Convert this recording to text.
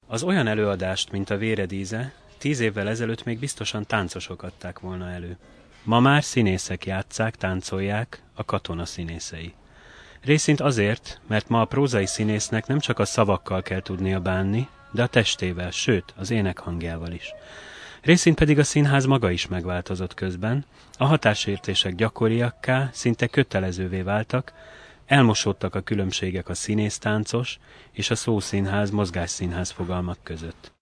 Az olyan előadást, mint a Véredíze, 10 évvel ezelőtt még biztosan táncosok adták volna elő. Ma már színészek játsszák, táncolják, a katona színészei. Részint azért, mert ma a prózai színésznek nem csak a szavakkal kell tudnia bánni, de a testével, sőt, az énekhangjával is. Részint pedig a színház maga is megváltozott közben, a hatásértések gyakoriakká, szinte kötelezővé váltak, elmosódtak a különbségek a színésztáncos és a szószínház, mozgásszínház fogalmak között.